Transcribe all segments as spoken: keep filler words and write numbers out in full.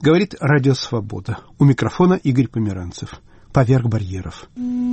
Говорит Радио Свобода. У микрофона Игорь Померанцев. Поверх барьеров.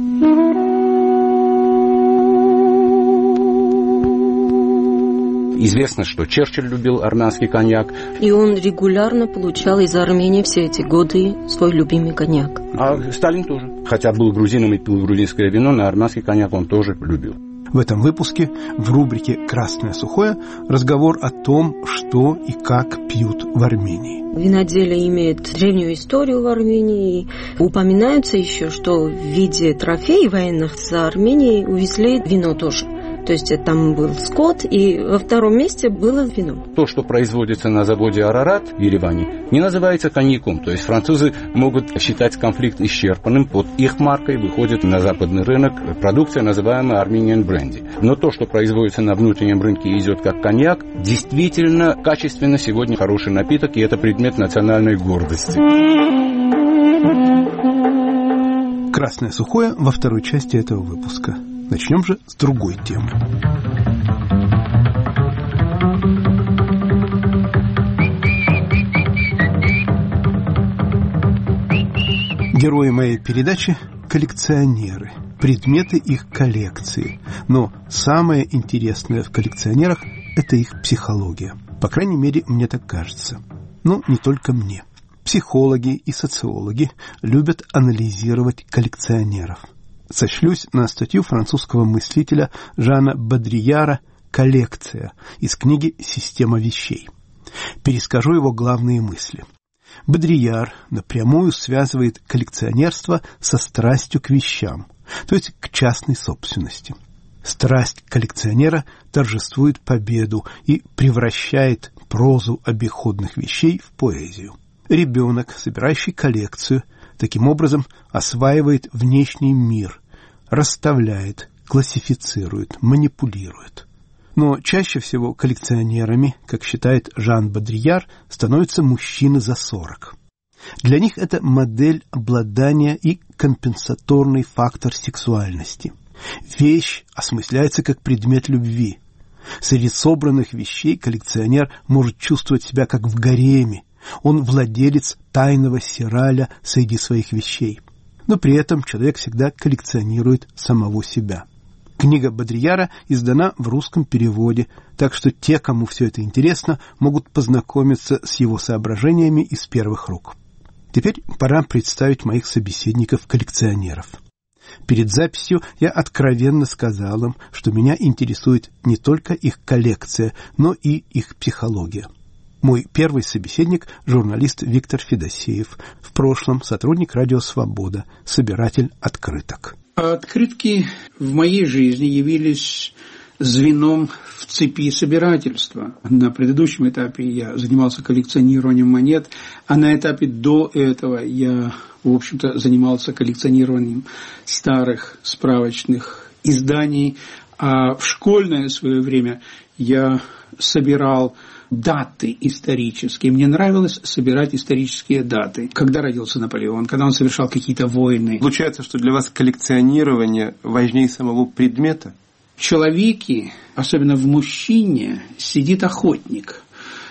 Известно, что Черчилль любил армянский коньяк. И он регулярно получал из Армении все эти годы свой любимый коньяк. А Сталин тоже. Хотя был грузином и пил грузинское вино, но армянский коньяк он тоже любил. В этом выпуске в рубрике «Красное сухое» разговор о том, что и как пьют в Армении. Виноделие имеет древнюю историю в Армении. Упоминается еще, что в виде трофеев военных за Арменией увезли вино тоже. То есть там был скот, и во втором месте было вино. То, что производится на заводе «Арарат» в Ереване, не называется коньяком. То есть французы могут считать конфликт исчерпанным. Под их маркой выходит на западный рынок продукция, называемая Armenian Brandy. Но то, что производится на внутреннем рынке и идет как коньяк, действительно качественно сегодня хороший напиток, и это предмет национальной гордости. «Красное сухое» во второй части этого выпуска. Начнем же с другой темы. Герои моей передачи – коллекционеры, предметы их коллекции. Но самое интересное в коллекционерах – это их психология. По крайней мере, мне так кажется. Но не только мне. Психологи и социологи любят анализировать коллекционеров. Сошлюсь на статью французского мыслителя Жана Бодрияра «Коллекция» из книги «Система вещей». Перескажу его главные мысли. Бодрияр напрямую связывает коллекционерство со страстью к вещам, то есть к частной собственности. Страсть коллекционера торжествует победу и превращает прозу обиходных вещей в поэзию. Ребенок, собирающий коллекцию, таким образом осваивает внешний мир, расставляет, классифицирует, манипулирует. Но чаще всего коллекционерами, как считает Жан Бодрияр, становятся мужчины за сорок. Для них это модель обладания и компенсаторный фактор сексуальности. Вещь осмысляется как предмет любви. Среди собранных вещей коллекционер может чувствовать себя как в гареме. Он владелец тайного сираля среди своих вещей. Но при этом человек всегда коллекционирует самого себя. Книга Бодрияра издана в русском переводе, так что те, кому все это интересно, могут познакомиться с его соображениями из первых рук. Теперь пора представить моих собеседников-коллекционеров. Перед записью я откровенно сказал им, что меня интересует не только их коллекция, но и их психология. Мой первый собеседник – журналист Виктор Федосеев, в прошлом сотрудник Радио Свобода, собиратель открыток. Открытки в моей жизни явились звеном в цепи собирательства. На предыдущем этапе я занимался коллекционированием монет, а на этапе до этого я, в общем-то, занимался коллекционированием старых справочных изданий, а в школьное свое время я собирал даты исторические. Мне нравилось собирать исторические даты. Когда родился Наполеон, когда он совершал какие-то войны. Получается, что для вас коллекционирование важнее самого предмета? В человеке, особенно в мужчине, сидит охотник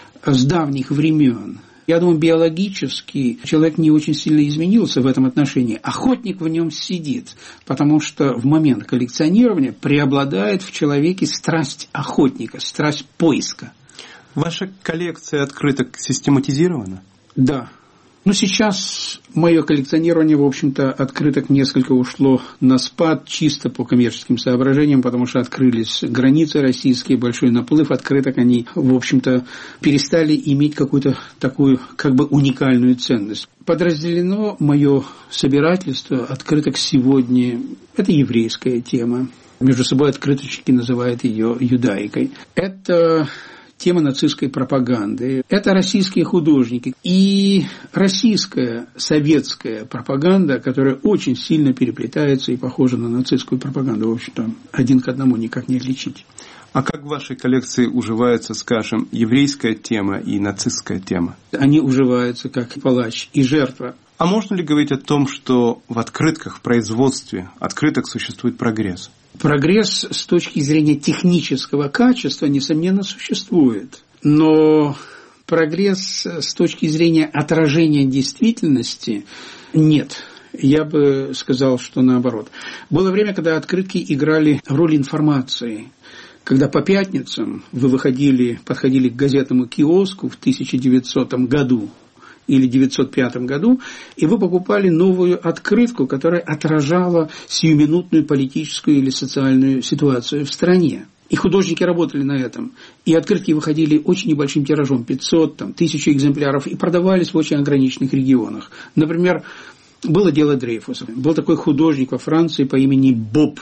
с давних времен. Я думаю, биологически человек не очень сильно изменился в этом отношении. Охотник в нем сидит, потому что в момент коллекционирования преобладает в человеке страсть охотника, страсть поиска. Ваша коллекция открыток систематизирована? Да. Но сейчас мое коллекционирование, в общем-то, открыток несколько ушло на спад, чисто по коммерческим соображениям, потому что открылись границы российские, большой наплыв открыток, они, в общем-то, перестали иметь какую-то такую, как бы, уникальную ценность. Подразделено мое собирательство открыток сегодня, это еврейская тема. Между собой открыточки называют ее юдаикой. Это тема нацистской пропаганды. Это российские художники и российская советская пропаганда, которая очень сильно переплетается и похожа на нацистскую пропаганду. В общем-то, один к одному никак не отличить. А как в вашей коллекции уживаются, скажем, еврейская тема и нацистская тема? Они уживаются как палач и жертва. А можно ли говорить о том, что в открытках, в производстве открыток существует прогресс? Прогресс с точки зрения технического качества, несомненно, существует. Но Прогресс с точки зрения отражения действительности нет. Я бы сказал, что наоборот. Было время, когда открытки играли роль информации. Когда по пятницам вы выходили, подходили к газетному киоску в тысяча девятисотом году или девятьсот пятом году, и вы покупали новую открытку, которая отражала сиюминутную политическую или социальную ситуацию в стране. И художники работали на этом. И открытки выходили очень небольшим тиражом, пятьсот, там, тысячу экземпляров, и продавались в очень ограниченных регионах. Например, было дело Дрейфуса. Был такой художник во Франции по имени Боб,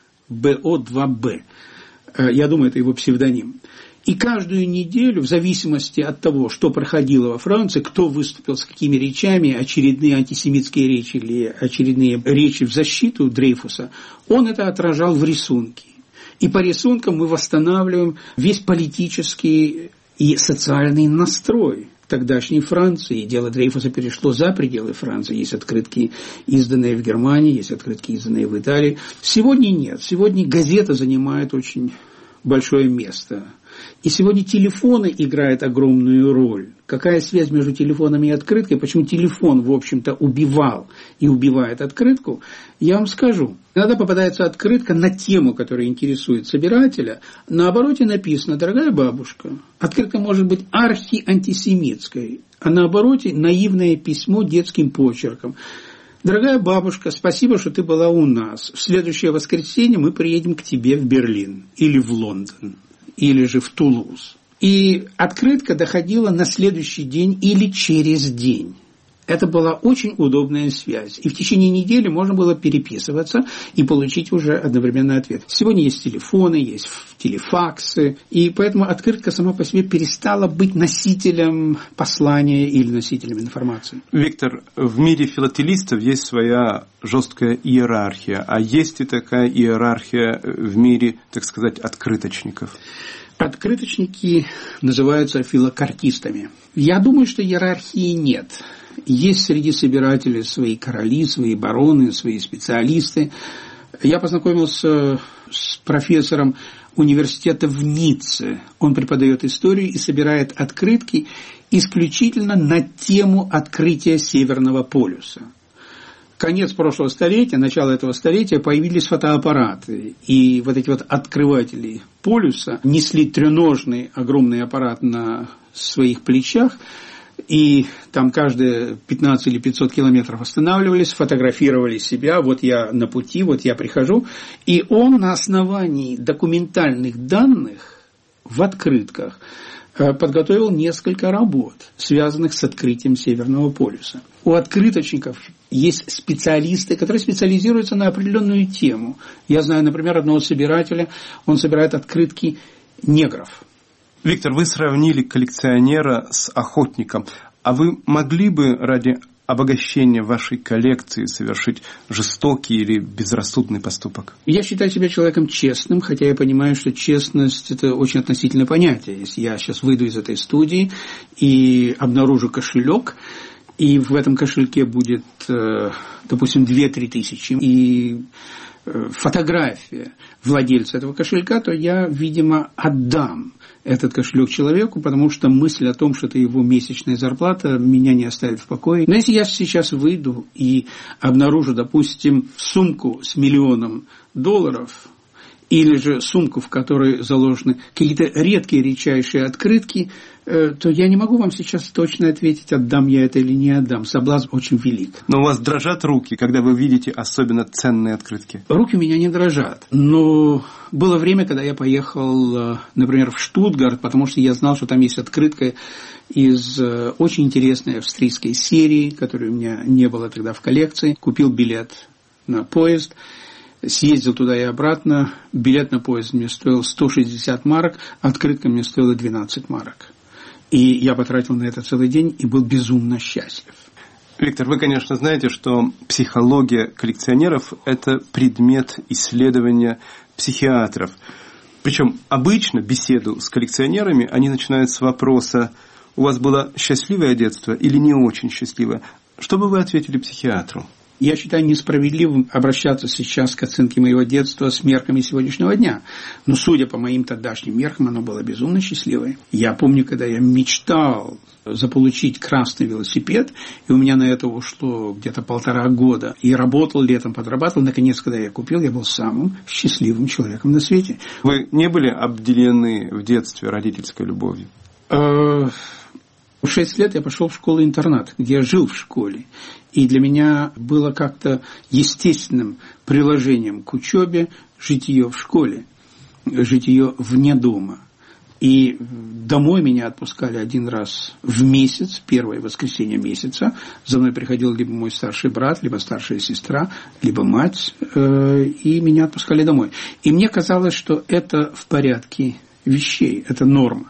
бэ о два бэ. Я думаю, это его псевдоним. И каждую неделю, в зависимости от того, что проходило во Франции, кто выступил с какими речами, очередные антисемитские речи или очередные речи в защиту Дрейфуса, он это отражал в рисунке. И по рисункам мы восстанавливаем весь политический и социальный настрой тогдашней Франции. Дело Дрейфуса перешло за пределы Франции. Есть открытки, изданные в Германии, есть открытки, изданные в Италии. Сегодня нет. Сегодня газета занимает очень большое место. И сегодня телефоны играют огромную роль. Какая связь между телефонами и открыткой? Почему телефон, в общем-то, убивал и убивает открытку? Я вам скажу. Иногда попадается открытка на тему, которая интересует собирателя. На обороте написано: «Дорогая бабушка». Открытка может быть архиантисемитской, а на обороте наивное письмо детским почерком. «Дорогая бабушка, спасибо, что ты была у нас. В следующее воскресенье мы приедем к тебе в Берлин или в Лондон, или же в Тулуз». И открытка доходила на следующий день или через день. Это была очень удобная связь. И в течение недели можно было переписываться и получить уже одновременный ответ. Сегодня есть телефоны, есть телефаксы. И поэтому открытка сама по себе перестала быть носителем послания или носителем информации. Виктор, в мире филателистов есть своя жесткая иерархия. А есть и такая иерархия в мире, так сказать, открыточников? Открыточники называются филокартистами. Я думаю, что иерархии нет. Есть среди собирателей свои короли, свои бароны, свои специалисты. Я познакомился с профессором университета в Ницце. Он преподает историю и собирает открытки исключительно на тему открытия Северного полюса. Конец прошлого столетия, начало этого столетия появились фотоаппараты. И вот эти вот открыватели полюса несли треножный огромный аппарат на своих плечах. И там каждые пятнадцать или пятьсот километров останавливались, фотографировали себя. Вот я на пути, вот я прихожу. И он на основании документальных данных в открытках подготовил несколько работ, связанных с открытием Северного полюса. У открыточников есть специалисты, которые специализируются на определенную тему. Я знаю, например, одного собирателя, он собирает открытки негров. Виктор, вы сравнили коллекционера с охотником. А вы могли бы ради обогащения вашей коллекции совершить жестокий или безрассудный поступок? Я считаю себя человеком честным, хотя я понимаю, что честность – это очень относительное понятие. Если я сейчас выйду из этой студии и обнаружу кошелек, и в этом кошельке будет, допустим, две-три тысячи, и фотография владельца этого кошелька, то я, видимо, отдам этот кошелек человеку, потому что мысль о том, что это его месячная зарплата, меня не оставит в покое. Но если я сейчас выйду и обнаружу, допустим, сумку с миллионом долларов, или же сумку, в которой заложены какие-то редкие редчайшие открытки, то я не могу вам сейчас точно ответить, отдам я это или не отдам. Соблазн очень велик. Но у вас дрожат руки, когда вы видите особенно ценные открытки? Руки у меня не дрожат. Но было время, когда я поехал, например, в Штутгарт, потому что я знал, что там есть открытка из очень интересной австрийской серии, которой у меня не было тогда в коллекции. Купил билет на поезд, съездил туда и обратно. Билет на поезд мне стоил сто шестьдесят марок, открытка мне стоила двенадцать марок. И я потратил на это целый день и был безумно счастлив. Виктор, вы, конечно, знаете, что психология коллекционеров – это предмет исследования психиатров. Причем обычно беседу с коллекционерами они начинают с вопроса: у вас было счастливое детство или не очень счастливое? Что бы вы ответили психиатру? Я считаю несправедливым обращаться сейчас к оценке моего детства с мерками сегодняшнего дня. Но, судя по моим тогдашним меркам, оно было безумно счастливое. Я помню, когда я мечтал заполучить красный велосипед, и у меня на это ушло где-то полтора года. И работал летом, подрабатывал. Наконец, когда я купил, я был самым счастливым человеком на свете. Вы не были обделены в детстве родительской любовью? В шесть лет я пошел в школу-интернат, где я жил в школе. И для меня было как-то естественным приложением к учебе житие в школе, житие вне дома. И домой меня отпускали один раз в месяц, первое воскресенье месяца. За мной приходил либо мой старший брат, либо старшая сестра, либо мать, и меня отпускали домой. И мне казалось, что это в порядке вещей, это норма.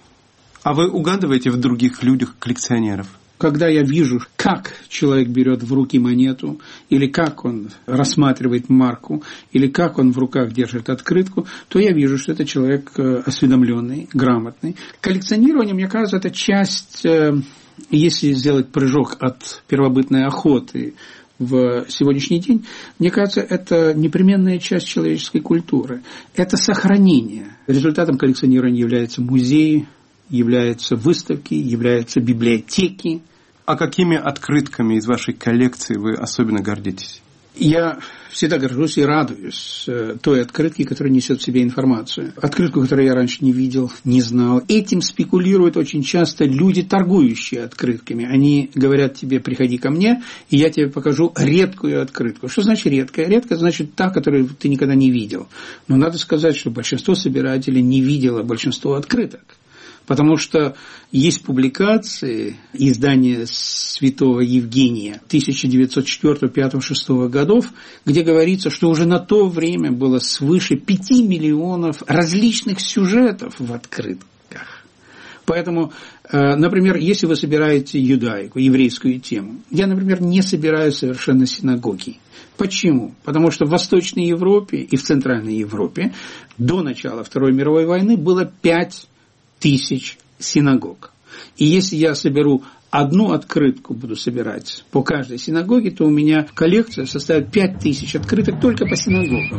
А вы угадываете в других людях коллекционеров? Когда я вижу, как человек берет в руки монету, или как он рассматривает марку, или как он в руках держит открытку, то я вижу, что это человек осведомленный, грамотный. Коллекционирование, мне кажется, это часть, если сделать прыжок от первобытной охоты в сегодняшний день, мне кажется, это непременная часть человеческой культуры. Это сохранение. Результатом коллекционирования являются музеи, являются выставки, являются библиотеки. А какими открытками из вашей коллекции вы особенно гордитесь? Я всегда горжусь и радуюсь той открытке, которая несет в себе информацию. Открытку, которую я раньше не видел, не знал. Этим спекулируют очень часто люди, торгующие открытками. Они говорят тебе: приходи ко мне, и я тебе покажу редкую открытку. Что значит редкая? Редкая значит та, которую ты никогда не видел. Но надо сказать, что большинство собирателей не видело большинство открыток. Потому что есть публикации издания Святого Евгения тысяча девятьсот четвёртого, пятого, шестого годов, где говорится, что уже на то время было свыше пяти миллионов различных сюжетов в открытках. Поэтому, например, если вы собираете юдаику, еврейскую тему, я, например, не собираю совершенно синагоги. Почему? Потому что в Восточной Европе и в Центральной Европе до начала Второй мировой войны было пять тысяч синагог. И если я соберу одну открытку, буду собирать по каждой синагоге, то у меня коллекция составит пять тысяч открыток только по синагогам.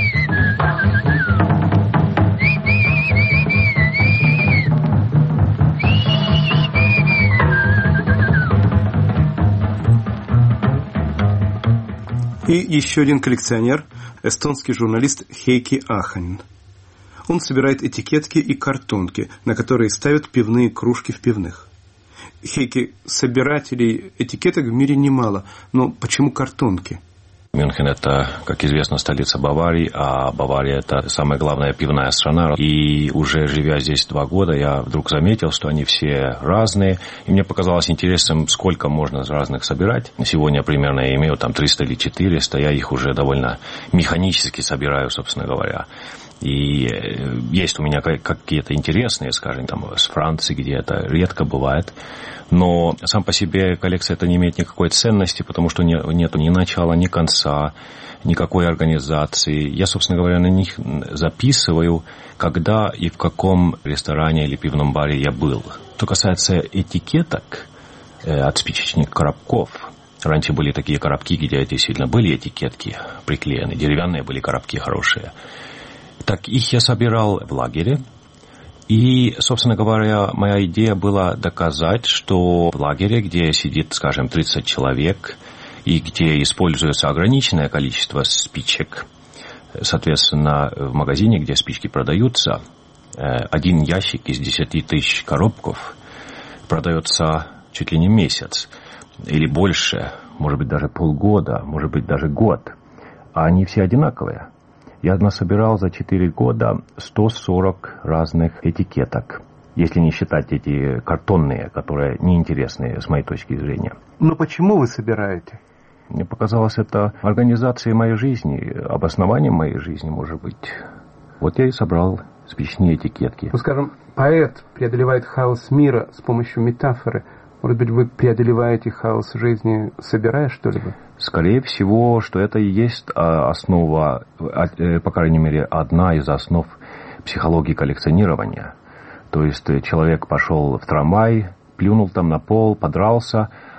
И еще один коллекционер, эстонский журналист Хейки Аханин. Он собирает этикетки и картонки, на которые ставят пивные кружки в пивных. Хейки, собирателей этикеток в мире немало, но почему картонки? Мюнхен – это, как известно, столица Баварии, а Бавария – это самая главная пивная страна. И уже живя здесь два года, я вдруг заметил, что они все разные. И мне показалось интересным, сколько можно разных собирать. Сегодня примерно я имею там триста или четыреста, я их уже довольно механически собираю, собственно говоря. И есть у меня какие-то интересные, скажем, там, с Франции, где это редко бывает. Но сам по себе коллекция это не имеет никакой ценности, потому что нет ни начала, ни конца, никакой организации. Я, собственно говоря, на них записываю, когда и в каком ресторане или пивном баре я был. Что касается этикеток от спичечных коробков, раньше были такие коробки, где действительно были этикетки приклеены, деревянные были коробки хорошие. Так их я собирал в лагере. И, собственно говоря, моя идея была доказать, что в лагере, где сидит, скажем, тридцать человек, и где используется ограниченное количество спичек, соответственно, в магазине, где спички продаются, один ящик из десяти тысяч коробков продается чуть ли не месяц, или больше, может быть, даже полгода, может быть, даже год, а они все одинаковые. Я насобирал за четыре года сто сорок разных этикеток, если не считать эти картонные, которые неинтересные с моей точки зрения. Но почему вы собираете? Мне показалось, это организацией моей жизни, обоснованием моей жизни, может быть. Вот я и собрал спичечные этикетки. Ну, скажем, поэт преодолевает хаос мира с помощью метафоры. Может быть, вы преодолеваете хаос жизни, собирая что-либо? Скорее всего, что это и есть основа, по крайней мере, одна из основ психологии коллекционирования. То есть человек пошел в трамвай, плюнул там на пол, подрался,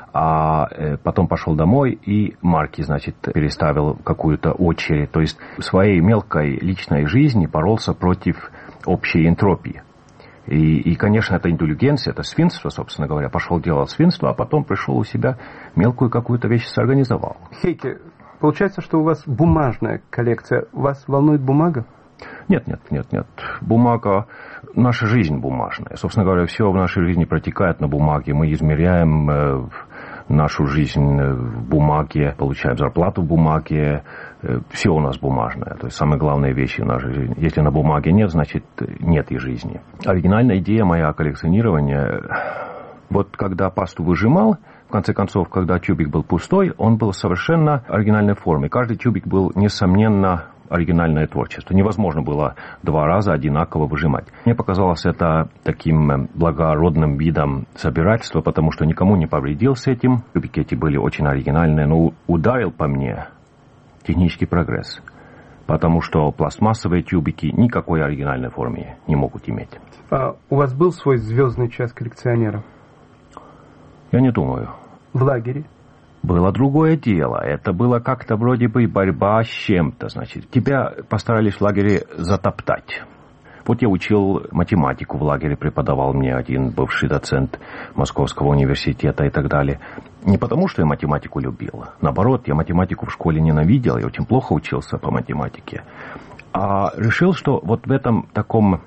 а потом пошел домой и марки, значит, переставил в какую-то очередь. То есть в своей мелкой личной жизни боролся против общей энтропии. И, и, конечно, это индульгенция, это свинство, собственно говоря. Пошел делать свинство, а потом пришел у себя мелкую какую-то вещь сорганизовал. Хейке, получается, что у вас бумажная коллекция. Вас волнует бумага? Нет, нет, нет, нет. Бумага, наша жизнь бумажная. Собственно говоря, все в нашей жизни протекает на бумаге. Мы измеряем э, нашу жизнь в бумаге, получаем зарплату в бумаге. Э, все у нас бумажное. То есть самые главные вещи в нашей жизни. Если на бумаге нет, значит нет и жизни. Оригинальная идея моя коллекционирования. Вот когда пасту выжимал, в конце концов, когда тюбик был пустой, он был совершенно оригинальной формы. Каждый тюбик был, несомненно, оригинальное творчество. Невозможно было два раза одинаково выжимать. Мне показалось это таким благородным видом собирательства, потому что никому не повредил с этим. Тюбики эти были очень оригинальные, но ударил по мне технический прогресс. Потому что пластмассовые тюбики никакой оригинальной формы не могут иметь. А у вас был свой звездный час коллекционера? Я не думаю. В лагере? Было другое дело. Это было как-то вроде бы борьба с чем-то. Значит, тебя постарались в лагере затоптать. Вот я учил математику в лагере, преподавал мне один бывший доцент Московского университета и так далее. Не потому, что я математику любил. Наоборот, я математику в школе ненавидел, я очень плохо учился по математике. А решил, что вот в этом таком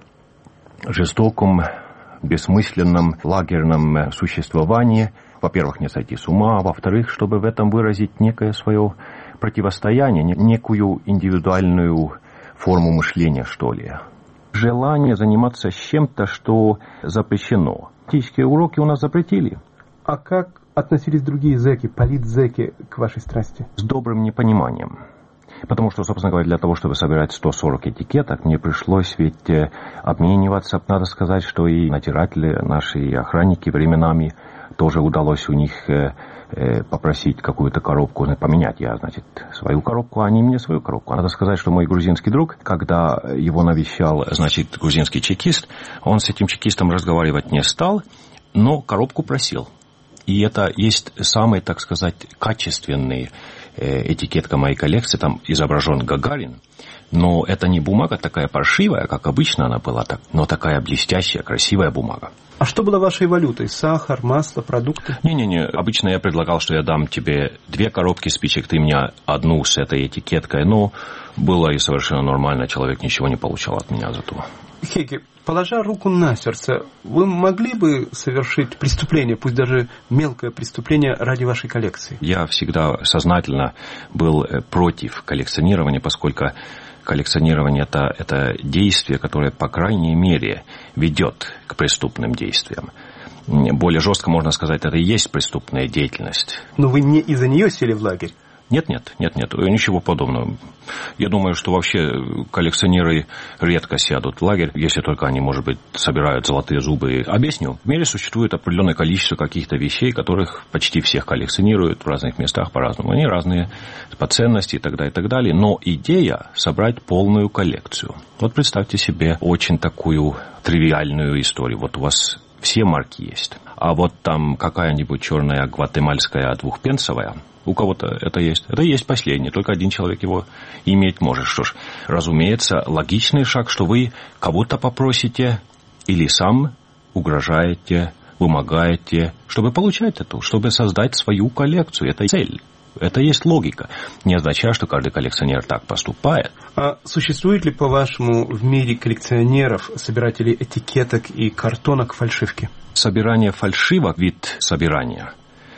жестоком, бессмысленном лагерном существовании, во-первых, не сойти с ума, а во-вторых, чтобы в этом выразить некое свое противостояние, некую индивидуальную форму мышления, что ли. Желание заниматься чем-то, что запрещено. Практические уроки у нас запретили. А как относились другие зэки, политзэки к вашей страсти? С добрым непониманием. Потому что, собственно говоря, для того, чтобы собирать сто сорок этикеток, мне пришлось ведь обмениваться. Надо сказать, что и надзиратели, наши охранники временами, тоже удалось у них э, э, попросить какую-то коробку поменять. Я, значит, свою коробку, а они мне свою коробку. Надо сказать, что мой грузинский друг, когда его навещал, значит, грузинский чекист, он с этим чекистом разговаривать не стал, но коробку просил. И это есть самый, так сказать, качественный э, этикетка моей коллекции. Там изображен Гагарин. Но это не бумага такая паршивая, как обычно она была, так, но такая блестящая, красивая бумага. А что было вашей валютой? Сахар, масло, продукты? Не-не-не, обычно я предлагал, что я дам тебе две коробки спичек, ты мне одну с этой этикеткой. Но было и совершенно нормально, человек ничего не получал от меня за то. Хейке, положа руку на сердце, вы могли бы совершить преступление, пусть даже мелкое преступление, ради вашей коллекции? Я всегда сознательно был против коллекционирования, поскольку коллекционирование это, это действие, которое, по крайней мере, ведет к преступным действиям. Более жестко можно сказать, это и есть преступная деятельность. Но вы не из-за нее сели в лагерь? Нет, нет, нет, нет, ничего подобного. Я думаю, что вообще коллекционеры редко сядут в лагерь, если только они, может быть, собирают золотые зубы. Объясню. В мире существует определенное количество каких-то вещей, которых почти всех коллекционируют в разных местах по-разному. Они разные по ценности и так далее, и так далее. Но идея собрать полную коллекцию. Вот представьте себе очень такую тривиальную историю. Вот у вас все марки есть. А вот там какая-нибудь черная гватемальская двухпенсовая, у кого-то это есть. Это есть последнее, только один человек его иметь может. Что ж, разумеется, логичный шаг, что вы кого-то попросите или сам угрожаете, вымогаете, чтобы получать это, чтобы создать свою коллекцию. Это цель. Это есть логика. Не означает, что каждый коллекционер так поступает. А существует ли, по-вашему, в мире коллекционеров, собирателей этикеток и картонок фальшивки? Собирание фальшивок – вид собирания.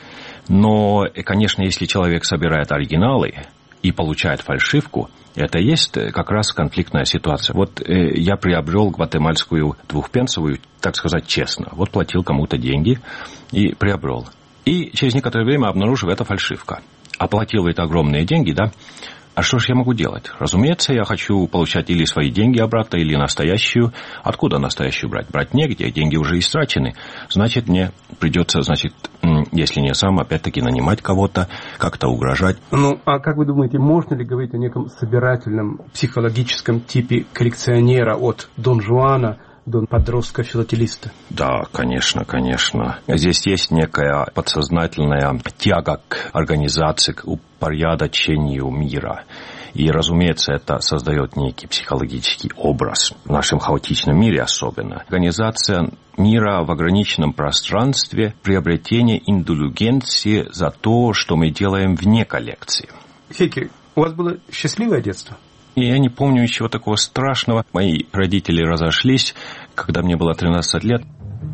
Но, конечно, если человек собирает оригиналы и получает фальшивку, это есть как раз конфликтная ситуация. Вот э, я приобрел гватемальскую двухпенсовую, так сказать, честно. Вот платил кому-то деньги и приобрел. И через некоторое время обнаружил, это фальшивка. Оплатил это огромные деньги, да? А что же я могу делать? Разумеется, я хочу получать или свои деньги обратно, или настоящую. Откуда настоящую брать? Брать негде, деньги уже истрачены. Значит, мне придется, значит, если не сам, опять-таки нанимать кого-то, как-то угрожать. Ну, а как вы думаете, можно ли говорить о неком собирательном психологическом типе коллекционера от Дон Жуана до подростка-филателиста? Да, конечно, конечно. Здесь есть некая подсознательная тяга к организации, к упорядочению мира. И, разумеется, это создает некий психологический образ в нашем хаотичном мире особенно. Организация мира в ограниченном пространстве, приобретение индульгенции за то, что мы делаем вне коллекции. Хейки, у вас было счастливое детство? И я не помню ничего такого страшного. Мои родители разошлись, когда мне было тринадцать лет.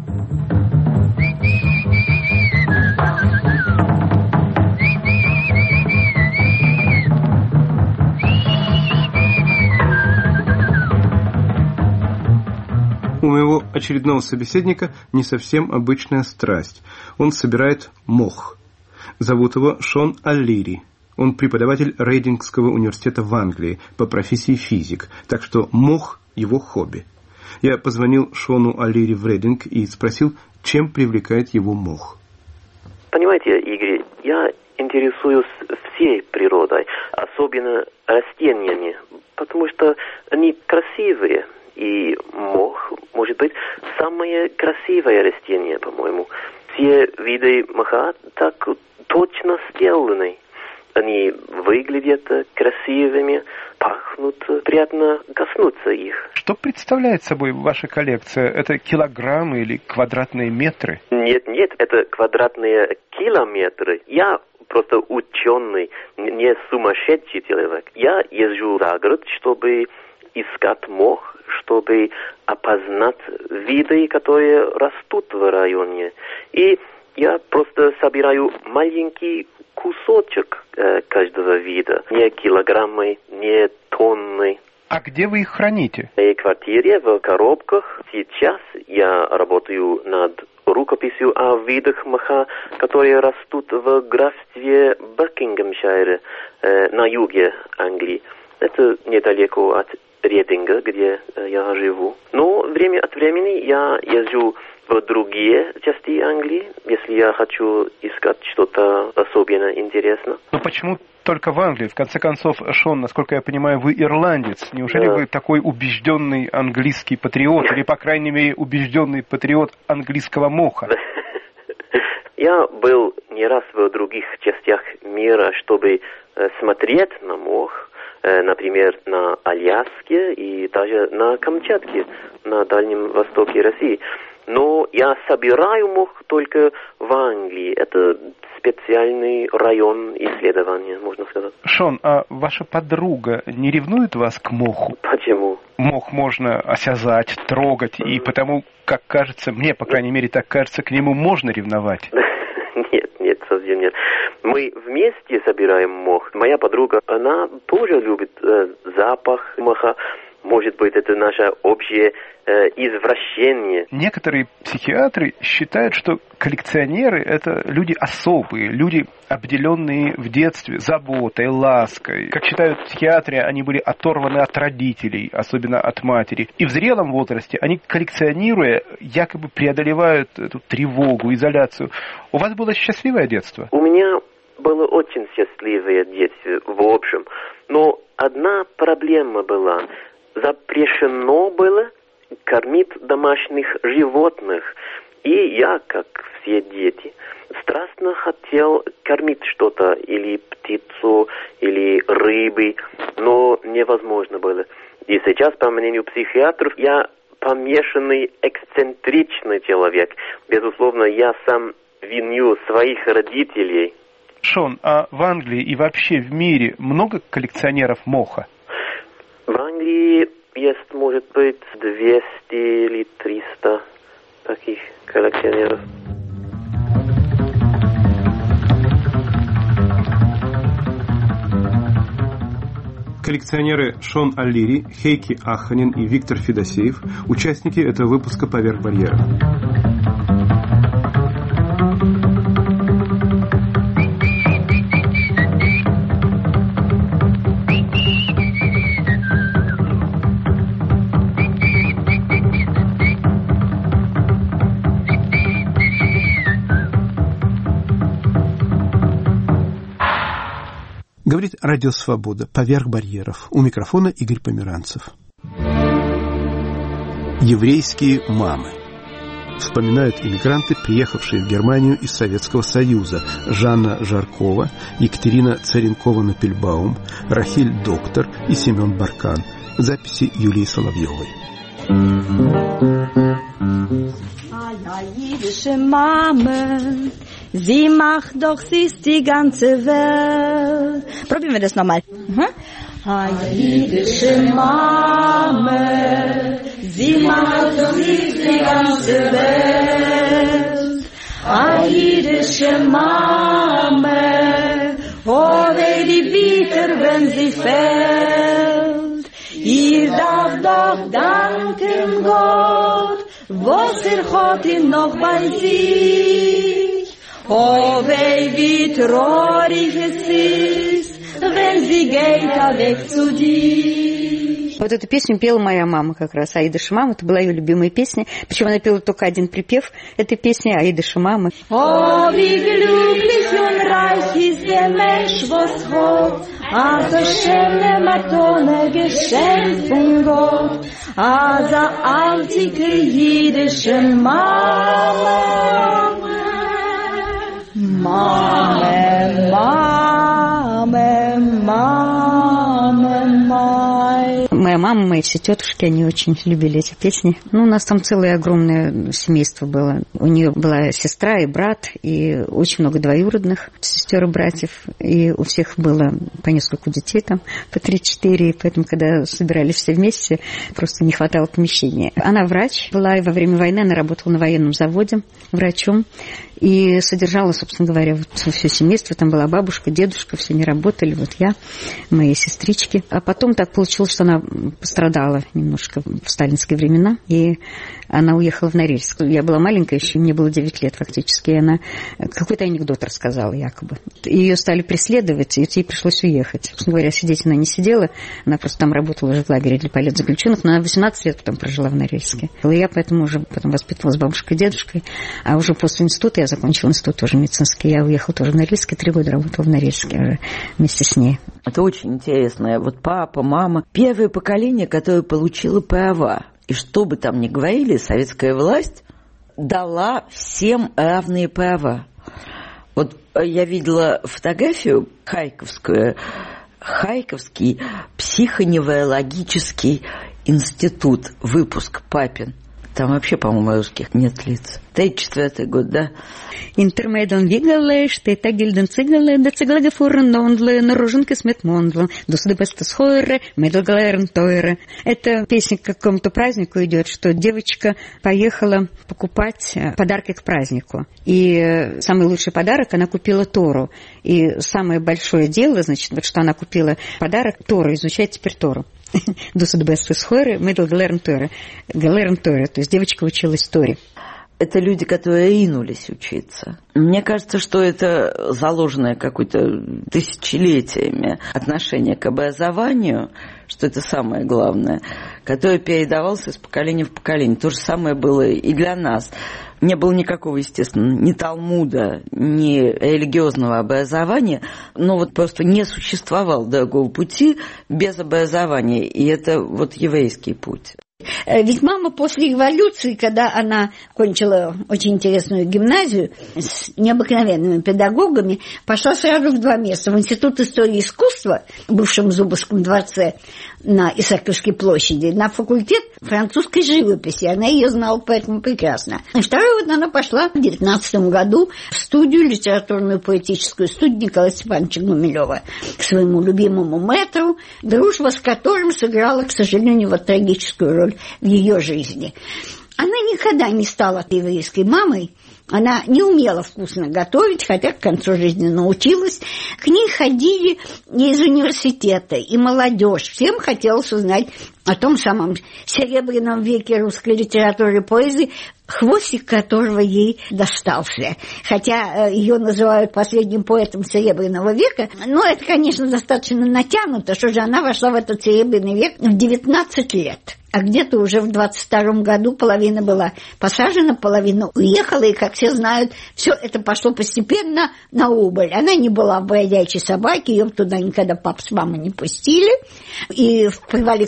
У моего очередного собеседника не совсем обычная страсть. Он собирает мох. Зовут его Шон Аллири. Он преподаватель Рейдингского университета в Англии, по профессии физик. Так что мох – его хобби. Я позвонил Шону Аллири в Рейдинг и спросил, чем привлекает его мох. Понимаете, Игорь, я интересуюсь всей природой, особенно растениями, потому что они красивые. И мох, может быть, самое красивое растение, по-моему. Все виды моха так точно сделаны. Они выглядят красивыми, пахнут, приятно коснуться их. Что представляет собой ваша коллекция? Это килограммы или квадратные метры? Нет, нет, это квадратные километры. Я просто ученый, не сумасшедший человек. Я езжу за город, чтобы искать мох, чтобы опознать виды, которые растут в районе. И я просто собираю маленький кусочек э, каждого вида. Не килограммы, не тонны. А где вы их храните? В моей квартире, в коробках. Сейчас я работаю над рукописью о видах моха, которые растут в графстве Бакингемшайре, э, на юге Англии. Это недалеко от Рейдинга, где я живу. Но время от времени я езжу в другие части Англии, если я хочу искать что-то особенно интересное. Но почему только в Англии? В конце концов, Шон, насколько я понимаю, вы ирландец. Неужели да. вы такой убежденный английский патриот, или, по крайней мере, убежденный патриот английского моха? Я был не раз в других частях мира, чтобы смотреть на мох. Например, на Аляске и даже на Камчатке, на Дальнем Востоке России. Но я собираю мох только в Англии. Это специальный район исследования, можно сказать. Шон, а ваша подруга не ревнует вас к моху? Почему? Мох можно осязать, трогать, mm-hmm. и потому, как кажется, мне, по крайней мере, так кажется, к нему можно ревновать. Нет, нет, совсем нет. Мы вместе собираем мох. Моя подруга, она тоже любит э, запах моха. Может быть, это наше общее э, извращение. Некоторые психиатры считают, что коллекционеры – это люди особые, люди, обделенные в детстве заботой, лаской. Как считают психиатры, они были оторваны от родителей, особенно от матери. И в зрелом возрасте они, коллекционируя, якобы преодолевают эту тревогу, изоляцию. У вас было счастливое детство? У меня было очень счастливое детство, в общем. Но одна проблема была. Запрещено было кормить домашних животных. И я, как все дети, страстно хотел кормить что-то, или птицу, или рыбы, но невозможно было. И сейчас, по мнению психиатров, я помешанный, эксцентричный человек. Безусловно, я сам виню своих родителей. Шон, а в Англии и вообще в мире много коллекционеров моха? В Англии есть, может быть, двести или триста таких коллекционеров. Коллекционеры Шон Аллири, Хейки Аханин и Виктор Федосеев – участники этого выпуска «Поверх барьера». Говорит Радио Свобода, «Поверх барьеров». У микрофона Игорь Померанцев. Еврейские мамы. Вспоминают иммигранты, приехавшие в Германию из Советского Союза: Жанна Жаркова, Екатерина Царенкова-Напельбаум, Рахиль Доктор и Семен Баркан. Записи Юлии Соловьевой. Jüdische Mama, sie macht doch, sie ist die ganze Welt. Probieren wir das nochmal. Mhm. Jüdische Mama, sie macht doch, sie ist die ganze Welt. Jüdische Mama, oh, weh die Bitter, wenn sie fällt. Ihr darf doch danken Gott, was er hat ihn noch bei sich. Oh, weh, wie traurig es ist, wenn sie geht weg zu dir. Вот эту песню пела моя мама как раз, Аида Шимама. Это была ее любимая песня. Причем она пела только один припев этой песни, Аида Шимама. Oh, wie glücklich und reich ist der Mensch, was hat, also schöne Matone geschenkt von Gott, also einzige jüdische Mama. Mama, Mama, Mama, Mama. Моя мама, мои все тетушки, они очень любили эти песни. Ну, у нас там целое огромное семейство было. У нее была сестра и брат, и очень много двоюродных сестер и братьев. И у всех было по нескольку детей там, по три-четыре. Поэтому, когда собирались все вместе, просто не хватало помещения. Она врач была, и во время войны она работала на военном заводе врачом. И содержала, собственно говоря, вот все семейство. Там была бабушка, дедушка, все не работали. Вот я, мои сестрички. А потом так получилось, что она пострадала немножко в сталинские времена. И она уехала в Норильск. Я была маленькая еще, мне было девять лет фактически. И она какой-то анекдот рассказала якобы. И ее стали преследовать, и ей пришлось уехать. Собственно говоря, сидеть она не сидела. Она просто там работала уже в лагере для политзаключенных. Но она восемнадцать лет потом прожила в Норильске. И я поэтому уже потом воспитывалась бабушкой и дедушкой. А уже после института я закончила институт тоже медицинский. Я уехала тоже в Норильск, и три года работала в Норильске уже вместе с ней. Это очень интересно. Вот папа, мама. Первое поколение, которое получило права. И что бы там ни говорили, советская власть дала всем равные права. Вот я видела фотографию харьковскую. Харьковский психоневрологический институт. Выпуск папин. Там вообще, по-моему, русских нет лиц. тридцать четвёртый год, да? Интермейдон вигале, штейта гильден цигале, да цигале фурен нондле, наруженка смет мондлен, дусады бестас хойре, медлгалерн тойре. Это песня к какому-то празднику идет, что девочка поехала покупать подарки к празднику. И самый лучший подарок она купила Тору. И самое большое дело, значит, вот что она купила подарок Тору, изучать теперь Тору. Дусады бестас хойре, медлгалерн тойре. Галерн тойре, то есть девочка училась Торе. Это люди, которые ринулись учиться. Мне кажется, что это заложенное какое-то тысячелетиями отношение к образованию, что это самое главное, которое передавалось из поколения в поколение. То же самое было и для нас. Не было никакого, естественно, ни Талмуда, ни религиозного образования, но вот просто не существовало другого пути без образования, и это вот еврейский путь. Ведь мама после революции, когда она кончила очень интересную гимназию с необыкновенными педагогами, пошла сразу в два места. В Институт истории искусства, в бывшем Зубовском дворце на Исаакиевской площади, на факультет французской живописи. Она ее знала поэтому прекрасно. И второй вот она пошла в девятнадцатом году в студию, литературную поэтическую студию Николая Степановича Гумилева, к своему любимому мэтру, дружба с которым сыграла, к сожалению, вот трагическую роль в ее жизни. Она никогда не стала еврейской мамой, она не умела вкусно готовить, хотя к концу жизни научилась. К ней ходили из университета и молодежь. Всем хотелось узнать о том самом серебряном веке русской литературы и поэзии, хвостик которого ей достался. Хотя ее называют последним поэтом Серебряного века, но это, конечно, достаточно натянуто, что же она вошла в этот Серебряный век в девятнадцать лет. А где-то уже в двадцать втором году половина была посажена, половина уехала, и, как все знают, все это пошло постепенно на убыль. Она не была бродячей собаки, ее туда никогда папа с мамой не пустили. И в привале комедианта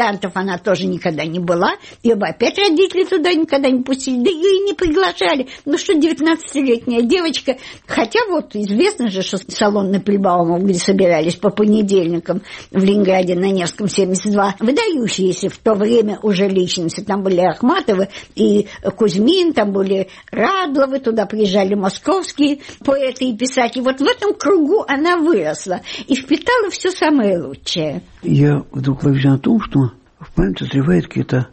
эмигрантов она тоже никогда не была. Ее бы опять родители туда никогда не пустили, да ее и не приглашали. Ну что, девятнадцатилетняя девочка, хотя вот известно же, что салон на Плебаумов, где собирались по понедельникам в Ленинграде на Невском семьдесят два, выдающиеся в то время уже личности. Там были Ахматовы и Кузьмин, там были Радловы, туда приезжали московские поэты и писатели. Вот в этом кругу она выросла и впитала все самое лучшее. Я вдруг ловлюсь на том, что в памяти созревают какие-то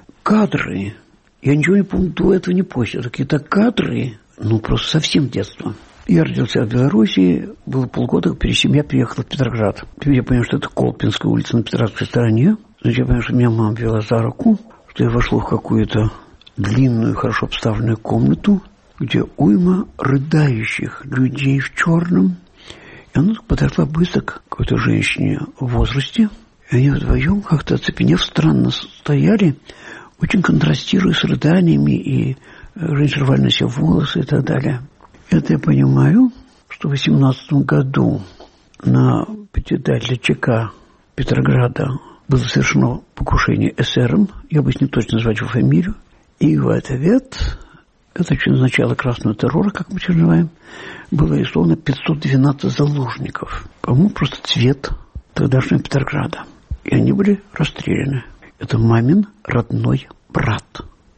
кадры. Я ничего не помню до этого, не после. Это какие-то кадры, ну, просто совсем детство. Я родился в Белоруссии, было полгода, перед семья приехала в Петроград. Теперь я понял, что это Колпинская улица на Петроградской стороне. Значит, я понял, что меня мама вела за руку, что я вошел в какую-то длинную, хорошо обставленную комнату, где уйма рыдающих людей в черном. И она подошла быстро к какой-то женщине в возрасте. И они вдвоем, как-то оцепенев, странно стояли, очень контрастируя с рыданиями, и женщина рвали на себе волосы и так далее. Это я понимаю, что в восемнадцатом году на председателя ЧК Петрограда было совершено покушение эсером, я бы не точно назвать его фамилию, и в ответ, это еще начало красного террора, как мы сейчас называем, было арестовано пятьсот двенадцать заложников. По-моему, просто цвет тогдашнего Петрограда. И они были расстреляны. Это мамин родной брат.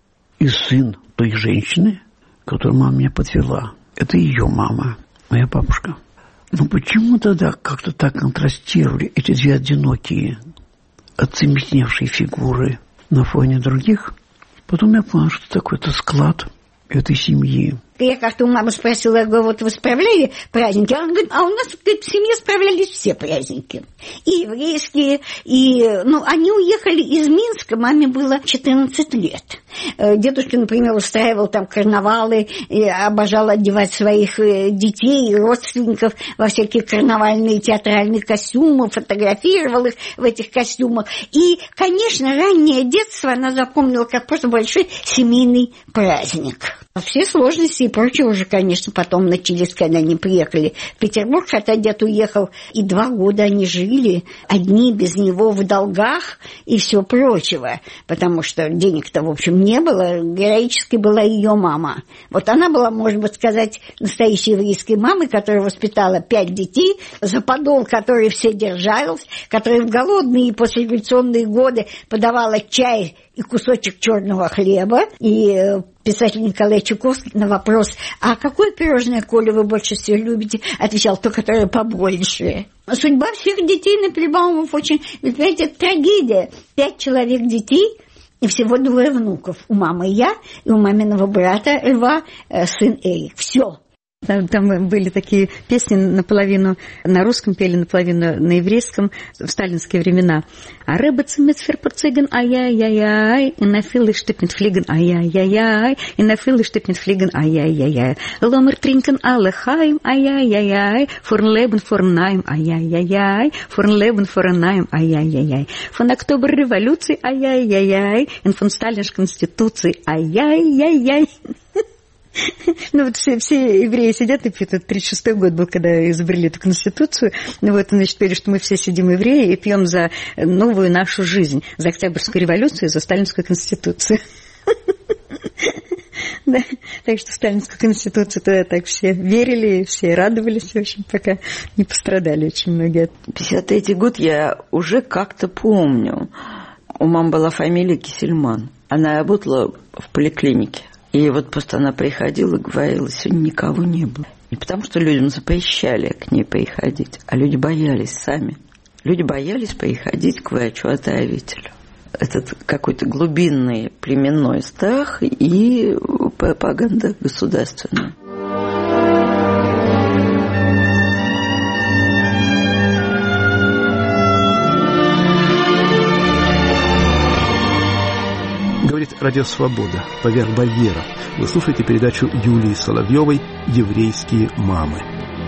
И сын той женщины, которую мама меня подвела. Это ее мама, моя бабушка. Но почему тогда как-то так контрастировали эти две одинокие, оцементневшие фигуры на фоне других? Потом я понял, что такой-то склад этой семьи. Я как-то у мамы спросила, я говорю, вот вы справляли праздники? Она говорит, а у нас говорит, в семье справлялись все праздники. И еврейские, и... Ну, они уехали из Минска, маме было четырнадцать лет. Дедушка, например, устраивал там карнавалы, и обожал одевать своих детей и родственников во всякие карнавальные театральные костюмы, фотографировал их в этих костюмах. И, конечно, раннее детство она запомнила как просто большой семейный праздник. Все сложности и прочее уже, конечно, потом начались, когда они приехали в Петербург, хотя дед уехал, и два года они жили одни, без него, в долгах и все прочего, потому что денег-то, в общем, не было. Героической была ее мама. Вот она была, можно быть сказать, настоящей еврейской мамой, которая воспитала пять детей, за подол, который все держались, которая в голодные и послереволюционные годы подавала чай и кусочек черного хлеба. И писатель Николай Чуковский на вопрос, а какое пирожное, Коля, вы больше всего любите, отвечал, то, которое побольше. Судьба всех детей на Плебаумов очень, ведь, понимаете, это трагедия. Пять человек детей и всего двое внуков. У мамы я и у маминого брата Льва сын Эрик. Все. Там, там были такие песни наполовину на русском пели, наполовину на еврейском в сталинские времена. А рыбацы митферпурциган, ай-яй-яй-яй, и на филы штыпнет флиген, ай-яй-яй-яй, и на филы штыпнет флиген, ай-яй-яй-яй. Ломер тринкен alle хайм, ай-яй-яй-яй, форн лебен форн найм, ай-яй-яй-яй, форн лебен форн найм, ай-яй-яй-яй. Фон Октобер революции, ай-яй-яй-яй, и фон Сталинш конституции, ай-яй-яй-яй. Ну вот все, все евреи сидят и пьют. Это тридцать шестой год был, когда изобрели эту конституцию. Ну вот, значит, теперь, что мы все сидим евреи и пьем за новую нашу жизнь, за Октябрьскую революцию, за Сталинскую конституцию. Да, так что Сталинскую конституцию тогда так все верили, все радовались, в общем, пока не пострадали очень многие. пятьдесят третий год я уже как-то помню. У мамы была фамилия Кисельман. Она работала в поликлинике. И вот просто она приходила и говорила, сегодня никого не было. Не потому, что людям запрещали к ней приходить, а люди боялись сами. Люди боялись приходить к врачу-отравителю. Этот какой-то глубинный племенной страх и пропаганда государственная. Говорит Радио Свобода, поверх барьера. Вы слушаете передачу Юлии Соловьевой «Еврейские мамы».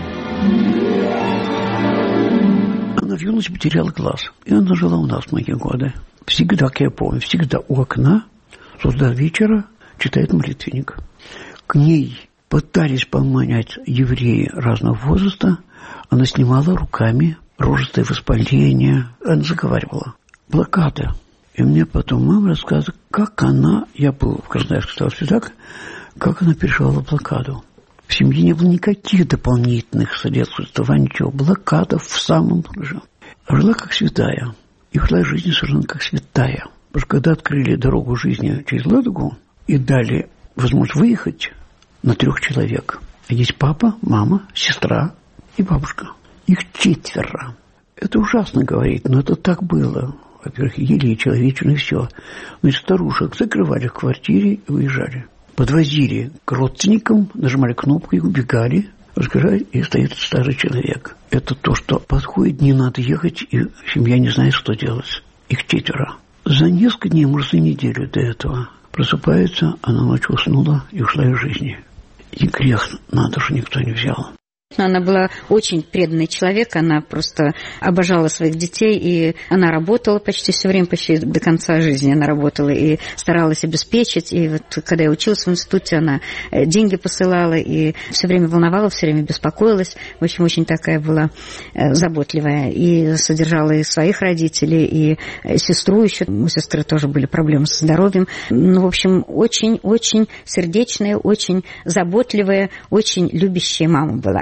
Она в юности потеряла глаз, и она жила у нас многие годы. Всегда, как я помню, всегда у окна, с утра до вечера читает молитвенник. К ней пытались поманять евреи разного возраста. Она снимала руками рожистое воспаление. Она заговаривала. Блокада. И мне потом мама рассказывает, как она, я был в Красноярске, стал так, как она переживала блокаду. В семье не было никаких дополнительных средств существования, ничего. Блокада в самом же. Жила как святая. И ушла из жизни совершенно как святая. Потому что когда открыли дорогу жизни через Ладогу и дали возможность выехать на трех человек. Есть папа, мама, сестра и бабушка. Их четверо. Это ужасно говорить, но это так было. Во-первых, ели человечину и все. Значит, старушек закрывали в квартире и уезжали. Подвозили к родственникам, нажимали кнопку и убегали. Рассказали, и стоит старый человек. Это то, что подходит, не надо ехать, и семья не знает, что делать. Их четверо. За несколько дней, может, и неделю до этого просыпается, она ночью уснула и ушла из жизни. И грех, надо же, никто не взял. Она была очень преданный человек, она просто обожала своих детей, и она работала почти все время, почти до конца жизни она работала и старалась обеспечить. И вот когда я училась в институте, она деньги посылала и все время волновала, все время беспокоилась. В общем, очень такая была заботливая. И содержала и своих родителей, и сестру еще. У сестры тоже были проблемы со здоровьем. Ну, в общем, очень-очень сердечная, очень заботливая, очень любящая мама была.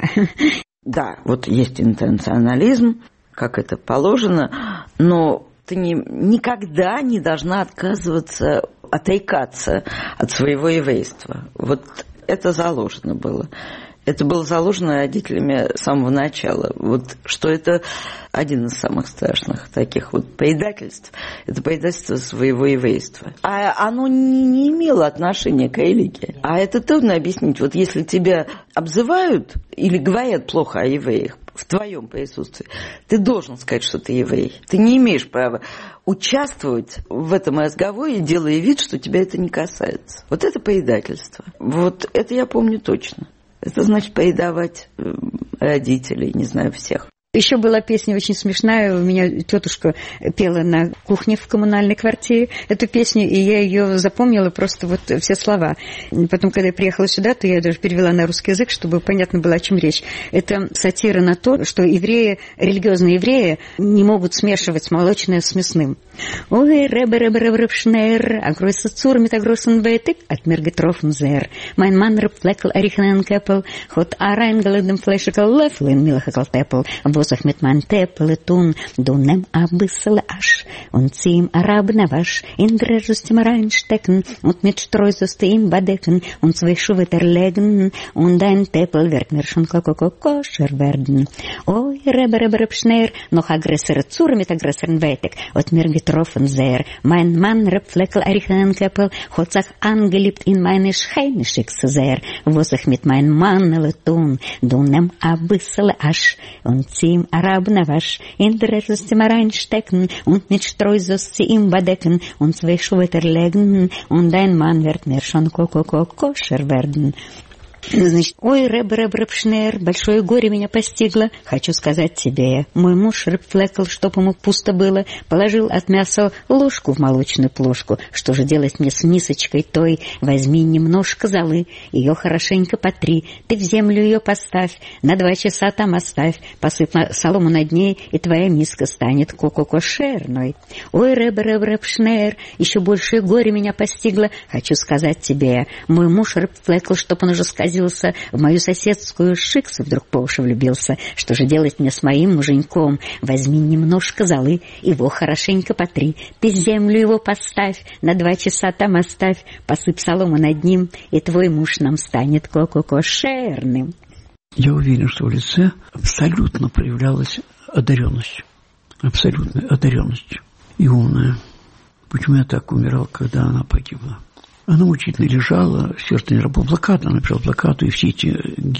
Да, вот есть интернационализм, как это положено, но ты не, никогда не должна отказываться, отрекаться от своего еврейства. Вот это заложено было. Это было заложено родителями с самого начала. Вот что это один из самых страшных таких вот предательств. Это предательство своего еврейства. А оно не, не имело отношения к религии. А это трудно объяснить. Вот если тебя обзывают или говорят плохо о евреях в твоем присутствии, ты должен сказать, что ты еврей. Ты не имеешь права участвовать в этом разговоре, делая вид, что тебя это не касается. Вот это предательство. Вот это я помню точно. Это значит предавать родителей, не знаю, всех. Еще была песня очень смешная. У меня тетушка пела на кухне в коммунальной квартире эту песню, и я ее запомнила просто вот все слова. Потом, когда я приехала сюда, то я даже перевела на русский язык, чтобы понятно было, о чем речь. Это сатира на то, что евреи, религиозные евреи не могут смешивать молочное с мясным. Ой, ребе, ребе, ребе, ребе, шнер, а гройса цур, мета гройсен бейтик, от мергетрофен зер. Майн ман реб флекл арихнен кэпл, хот арайн галедем флешекал лефлин милахакал тэпл, Bosach mit meinem Teppel tun, du nimm a bissel Asch und zieh ihm a Rabenavasch in Dreschsystem reinstecken und mit Streusystem bedecken und zwei Schuhe erlegen und dein Teppel wird mir schon koscher werden. Oi, Rebbe, Rebbe, Rebbe, Schneer, noch a größere Zur mit a größeren Wettig, hat mir getroffen sehr. Mein Mann, Reb Fleckel, Erichnen Keppel, hat sich angeliebt in meine Scheine schickse sehr, wo sich mit meinem Mann tun, du nimm a bissel Asch und zieh ihm Arabenavasch in der System reinstecken und mit Streusauce ihm bedecken und zwei Schuhe erlegen und dein Mann wird mir schon koscher werden. Значит, ой, Рэб, Рэб, Рэб, Шнер, большое горе меня постигло. Хочу сказать тебе, мой муж Рэб Флекл, чтоб ему пусто было, положил от мяса ложку в молочную плошку. Что же делать мне с мисочкой той? Возьми немножко золы, ее хорошенько потри, ты в землю ее поставь, на два часа там оставь, посыпь солому над ней, и твоя миска станет ко-ко-кошерной. Ой, Рэб, Рэб, Рэб, Шнер, еще большее горе меня постигло. Хочу сказать тебе, мой муж Рэб Флекл, чтоб он уже сказал, в мою соседскую шиксу вдруг по уши влюбился. Что же делать мне с моим муженьком? Возьми немножко золы, его хорошенько потри, ты землю его поставь, на два часа там оставь, посыпь солому над ним, и твой муж нам станет ко-ко-кошерным. Я уверен, что в лице абсолютно проявлялась одаренность. Абсолютная одаренность. И умная. Почему я так умирал, когда она погибла? Она мучительно лежала, сердце не работало, блокада, она написала блокаду, и все эти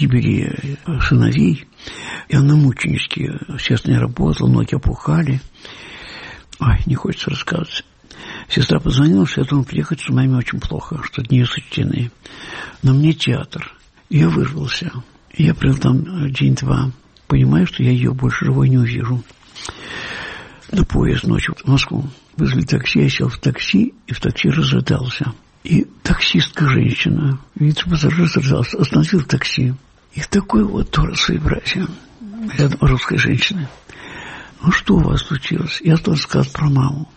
гибели сыновей, и она мученически, сердце не работало, ноги опухали. Ай, не хочется рассказывать. Сестра позвонила, что я должен приехать, что маме очень плохо, что дни сочтены. Но мне театр. И я вырвался. И я провел там день-два. Понимаю, что я ее больше живой не увижу. До поезд ночью в Москву. Вызвали такси, я сел в такси, и в такси разрыдался. И таксистка женщина, видите, пассажир разрыдался, остановил такси. И такой вот тоже своеобразие рядом русской женщины. Ну, что у вас случилось? Я тоже сказал про маму.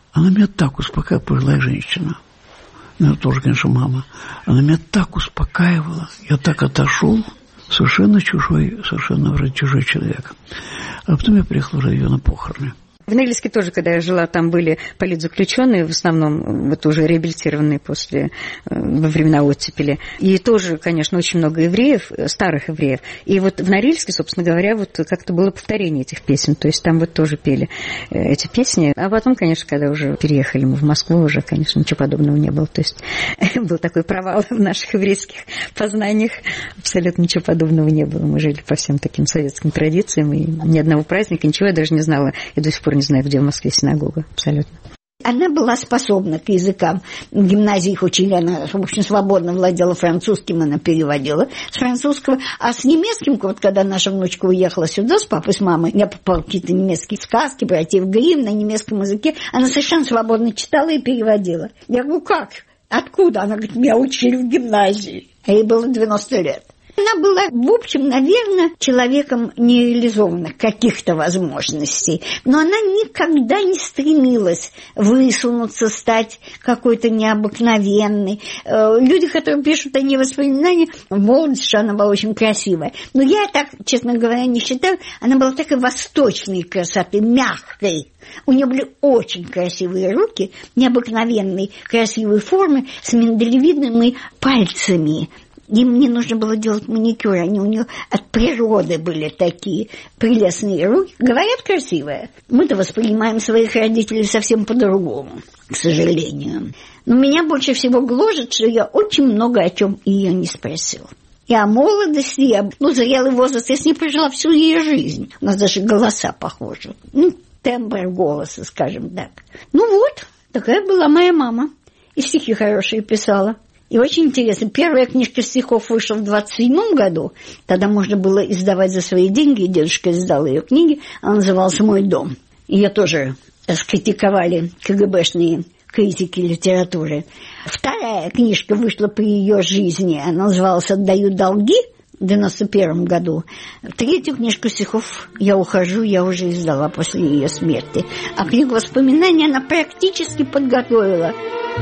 Она меня так успокаивала, пожилая женщина. Ну, тоже, конечно, мама. Она меня так успокаивала. Я так отошел, совершенно чужой, совершенно вроде чужой человек. А потом я приехал уже ее на похороны. В Норильске тоже, когда я жила, там были политзаключенные, в основном вот уже реабилитированные после, во времена оттепели. И тоже, конечно, очень много евреев, старых евреев. И вот в Норильске, собственно говоря, вот как-то было повторение этих песен. То есть там вот тоже пели эти песни. А потом, конечно, когда уже переехали мы в Москву, уже, конечно, ничего подобного не было. То есть был такой провал в наших еврейских познаниях. Абсолютно ничего подобного не было. Мы жили по всем таким советским традициям. И ни одного праздника, ничего я даже не знала. И до сих пор не знаю, где в Москве синагога, абсолютно. Она была способна к языкам. В гимназии их учили, она, в общем, свободно владела французским, она переводила с французского. А с немецким, вот когда наша внучка уехала сюда с папой, с мамой, я попала какие-то немецкие сказки, братьев Гримм на немецком языке, она совершенно свободно читала и переводила. Я говорю, как? Откуда? Она говорит, меня учили в гимназии. А ей было девяносто лет. Она была, в общем, наверное, человеком нереализованных каких-то возможностей, но она никогда не стремилась высунуться, стать какой-то необыкновенной. Люди, которые пишут о ней воспоминания, в молодости, что она была очень красивая. Но я так, честно говоря, не считаю. Она была такой восточной красоты, мягкой. У нее были очень красивые руки, необыкновенной красивой формы, с миндалевидными пальцами. Им не нужно было делать маникюр, они у нее от природы были такие прелестные руки. Говорят, красивые. Мы-то воспринимаем своих родителей совсем по-другому, к сожалению. Но меня больше всего гложет, что я очень много о чем ее не спросила. И о молодости, и об... Ну, зрелый возраст, я с ней прожила всю ее жизнь. У нас даже голоса похожи. Ну, тембр голоса, скажем так. Ну вот, такая была моя мама. И стихи хорошие писала. И очень интересно, первая книжка стихов вышла в двадцать седьмом году. Тогда можно было издавать за свои деньги, и дедушка издал ее книги. Она называлась «Мой дом». Ее тоже раскритиковали КГБшные критики литературы. Вторая книжка вышла при ее жизни. Она называлась «Отдаю долги» в девяносто первом году. Третью книжку стихов «Я ухожу» я уже издала после ее смерти. А книгу воспоминаний она практически подготовила.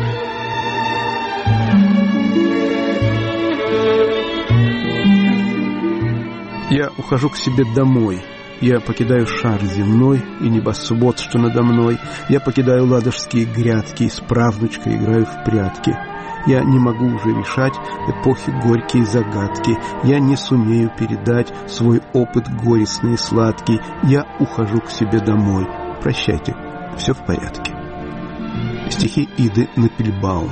Я ухожу к себе домой. Я покидаю шар земной и небосвод, что надо мной. Я покидаю ладожские грядки и с правнучкой играю в прятки. Я не могу уже решать эпохи горькие загадки. Я не сумею передать свой опыт горестный и сладкий. Я ухожу к себе домой. Прощайте, все в порядке. Стихи Иды Напельбаум.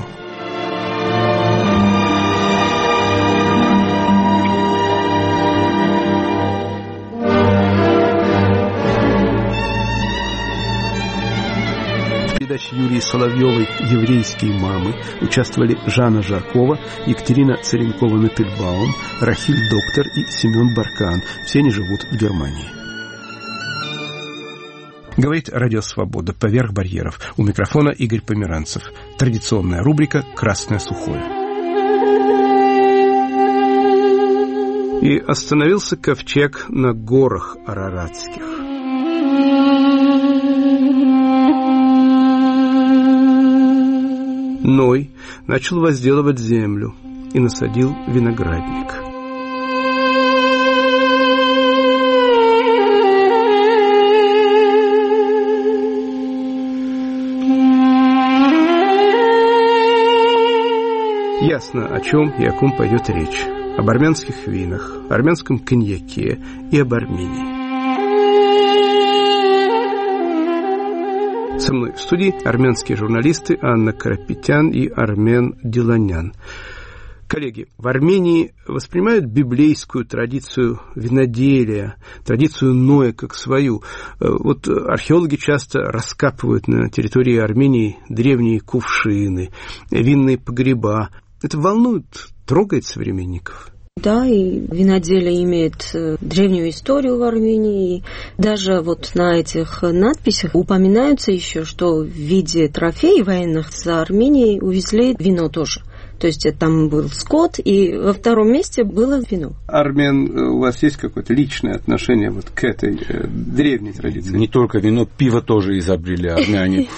В передаче Юлии Соловьевой «Еврейские мамы» участвовали Жанна Жаркова, Екатерина Царенкова-Напельбаум, Рахиль Доктор и Семен Баркан. Все они живут в Германии. Говорит Радио Свобода. Поверх барьеров. У микрофона Игорь Померанцев. Традиционная рубрика «Красное сухое». И остановился ковчег на горах Араратских. Ной начал возделывать землю и насадил виноградник. Ясно, о чем и о ком пойдет речь. Об армянских винах, армянском коньяке и об Армении. Со мной в студии армянские журналисты Анна Карапетян и Армен Диланян. Коллеги, в Армении воспринимают библейскую традицию виноделия, традицию Ноя как свою. Вот археологи часто раскапывают на территории Армении древние кувшины, винные погреба. Это волнует, трогает современников. Да, и виноделие имеет древнюю историю в Армении. И даже вот на этих надписях упоминается еще, что в виде трофеев военных за Арменией увезли вино тоже. То есть там был скот, и во втором месте было вино. Армен, у вас есть какое-то личное отношение вот к этой э, древней традиции? Не только вино, пиво тоже изобрели армяне.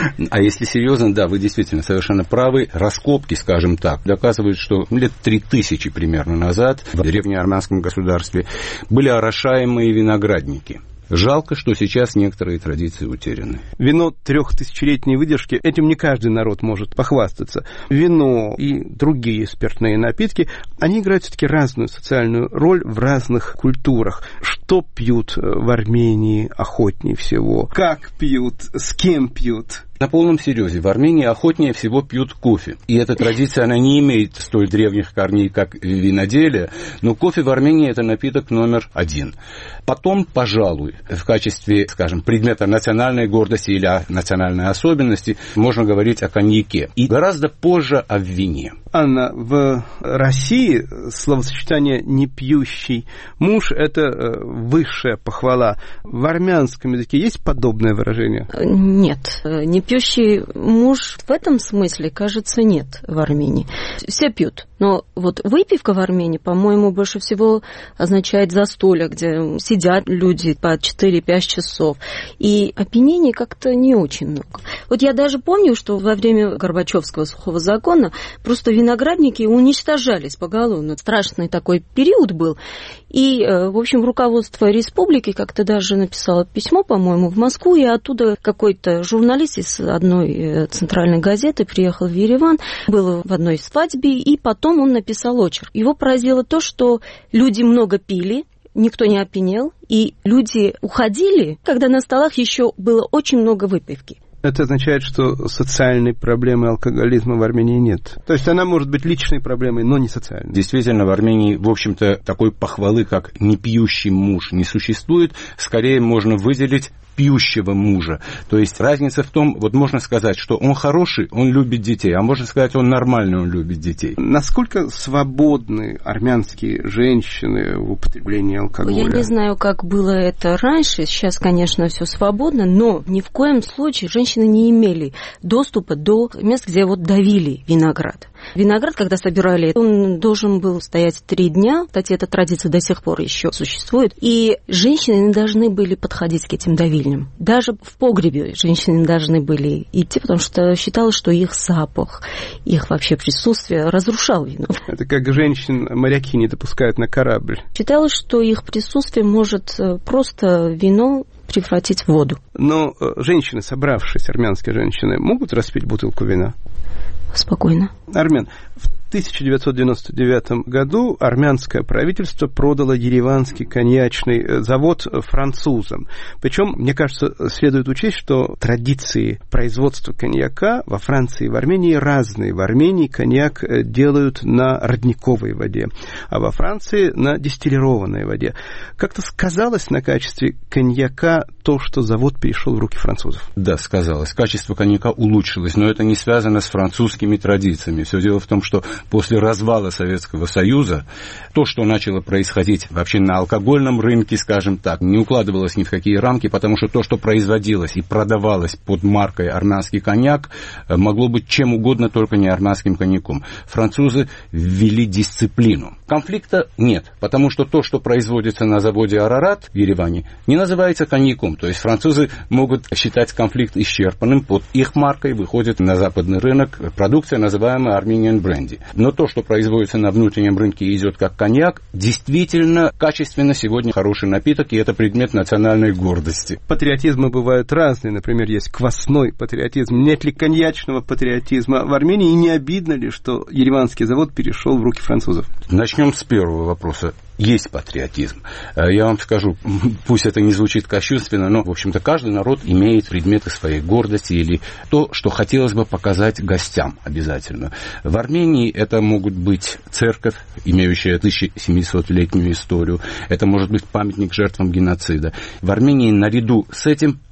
А если серьезно, да, вы действительно совершенно правы. Раскопки, скажем так, доказывают, что лет три тысячи примерно назад в древнеармянском государстве были орошаемые виноградники. Жалко, что сейчас некоторые традиции утеряны. Вино трехтысячелетней выдержки, этим не каждый народ может похвастаться. Вино и другие спиртные напитки, они играют все-таки разную социальную роль в разных культурах. Что пьют в Армении охотнее всего? Как пьют? С кем пьют? На полном серьезе, в Армении охотнее всего пьют кофе. И эта традиция, она не имеет столь древних корней, как виноделие, но кофе в Армении – это напиток номер один. Потом, пожалуй, в качестве, скажем, предмета национальной гордости или национальной особенности можно говорить о коньяке. И гораздо позже о вине. Анна, в России словосочетание «непьющий муж» – это высшая похвала. В армянском языке есть подобное выражение? Нет. Непьющий муж в этом смысле, кажется, нет в Армении. Все пьют. Но вот выпивка в Армении, по-моему, больше всего означает застолье, где сидят люди по четыре-пять часов. И опьянений как-то не очень много. Вот я даже помню, что во время Горбачевского сухого закона просто виноградники уничтожались поголовно. Страшный такой период был. И, в общем, руководство республики как-то даже написало письмо, по-моему, в Москву, и оттуда какой-то журналист из одной центральной газеты приехал в Ереван, был в одной свадьбе, и потом он написал очерк. Его поразило то, что люди много пили, никто не опьянел, и люди уходили, когда на столах еще было очень много выпивки. Это означает, что социальной проблемы алкоголизма в Армении нет. То есть она может быть личной проблемой, но не социальной. Действительно, в Армении, в общем-то, такой похвалы, как «непьющий муж», не существует. Скорее можно выделить пьющего мужа. То есть разница в том, вот можно сказать, что он хороший, он любит детей, а можно сказать, он нормальный, он любит детей. Насколько свободны армянские женщины в употреблении алкоголя? Я не знаю, как было это раньше, сейчас, конечно, все свободно, но ни в коем случае женщины не имели доступа до мест, где вот давили виноград. Виноград, когда собирали, он должен был стоять три дня. Кстати, эта традиция до сих пор еще существует. И женщины не должны были подходить к этим давильням. Даже в погребе женщины не должны были идти, потому что считалось, что их запах, их вообще присутствие разрушал вино. Это как женщин моряки не допускают на корабль. Считалось, что их присутствие может просто вино превратить в воду. Но женщины, собравшись, армянские женщины, могут распить бутылку вина? Спокойно. Армен, в тысяча девятьсот девяносто девятом году армянское правительство продало ереванский коньячный завод французам. Причем, мне кажется, следует учесть, что традиции производства коньяка во Франции и в Армении разные. В Армении коньяк делают на родниковой воде, а во Франции на дистиллированной воде. Как-то сказалось на качестве коньяка то, что завод перешел в руки французов? Да, сказалось. Качество коньяка улучшилось, но это не связано с французскими традициями. Все дело в том, что после развала Советского Союза то, что начало происходить вообще на алкогольном рынке, скажем так, не укладывалось ни в какие рамки, потому что то, что производилось и продавалось под маркой армянский коньяк, могло быть чем угодно, только не армянским коньяком. Французы ввели дисциплину. Конфликта нет, потому что то, что производится на заводе «Арарат» в Ереване, не называется коньяком. То есть французы могут считать конфликт исчерпанным, под их маркой выходит на западный рынок продукция, называемая Armenian Brandy. Но то, что производится на внутреннем рынке и идет как коньяк, действительно качественно сегодня хороший напиток, и это предмет национальной гордости. Патриотизмы бывают разные. Например, есть квасной патриотизм. Нет ли коньячного патриотизма в Армении? И не обидно ли, что ереванский завод перешел в руки французов? Начнем с первого вопроса. Есть патриотизм. Я вам скажу, пусть это не звучит кощунственно, но, в общем-то, каждый народ имеет предметы своей гордости или то, что хотелось бы показать гостям обязательно. В Армении это могут быть церковь, имеющая тысяча семисотлетнюю историю, это может быть памятник жертвам геноцида. В Армении наряду с этим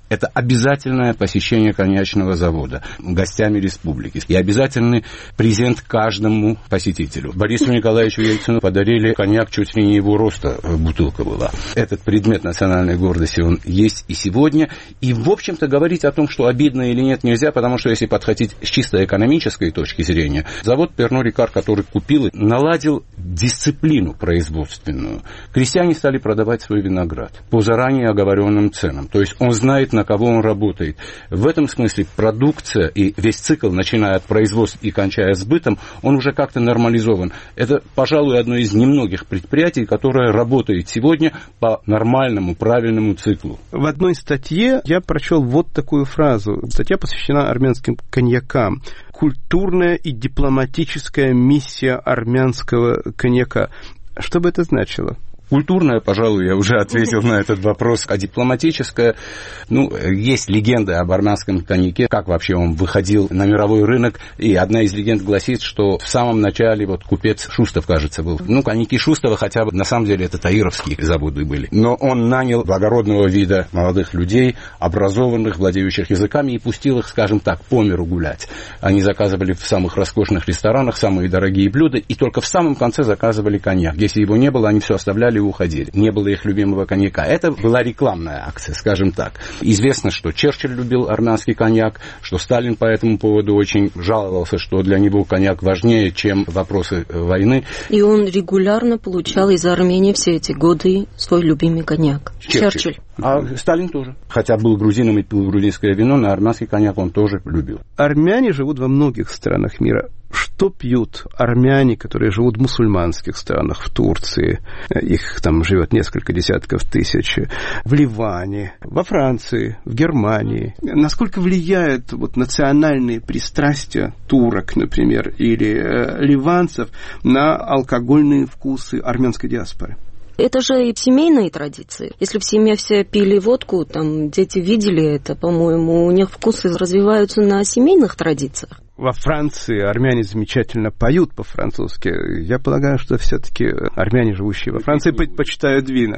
это обязательное посещение коньячного завода гостями республики и обязательный презент каждому посетителю. Борису Николаевичу Ельцину подарили коньяк, чуть ли не его роста бутылка была. Этот предмет национальной гордости, он есть и сегодня. И, в общем-то, говорить о том, что обидно или нет, нельзя, потому что, если подходить с чисто экономической точки зрения, завод Перно Рикар, который купил, наладил дисциплину производственную. Крестьяне стали продавать свой виноград по заранее оговоренным ценам. То есть он знает, на кого он работает. В этом смысле продукция и весь цикл, начиная от производства и кончая сбытом, он уже как-то нормализован. Это, пожалуй, одно из немногих предприятий, которое работает сегодня по нормальному, правильному циклу. В одной статье я прочел вот такую фразу. Статья посвящена армянским коньякам. Культурная и дипломатическая миссия армянского коньяка. Что бы это значило? Культурная, пожалуй, я уже ответил на этот вопрос. А дипломатическая, ну, есть легенда об армянском коньяке, как вообще он выходил на мировой рынок. И одна из легенд гласит, что в самом начале вот купец Шустов, кажется, был. Ну, коньяки Шустова хотя бы, на самом деле, это таировские заводы были. Но он нанял благородного вида молодых людей, образованных, владеющих языками, и пустил их, скажем так, по миру гулять. Они заказывали в самых роскошных ресторанах самые дорогие блюда, и только в самом конце заказывали коньяк. Если его не было, они все оставляли и уходили. Не было их любимого коньяка. Это была рекламная акция, скажем так. Известно, что Черчилль любил армянский коньяк, что Сталин по этому поводу очень жаловался, что для него коньяк важнее, чем вопросы войны. И он регулярно получал из Армении все эти годы свой любимый коньяк. Черчилль. Черчилль. А Сталин тоже. Хотя был грузином и пил грузинское вино, но армянский коньяк он тоже любил. Армяне живут во многих странах мира. Что пьют армяне, которые живут в мусульманских странах, в Турции? Их там живет несколько десятков тысяч. В Ливане, во Франции, в Германии. Насколько влияют вот национальные пристрастия турок, например, или э, ливанцев на алкогольные вкусы армянской диаспоры? Это же и семейные традиции. Если в семье все пили водку, там дети видели это, по-моему, у них вкусы развиваются на семейных традициях. Во Франции армяне замечательно поют по-французски. Я полагаю, что все-таки армяне, живущие во Франции, предпочитают вина.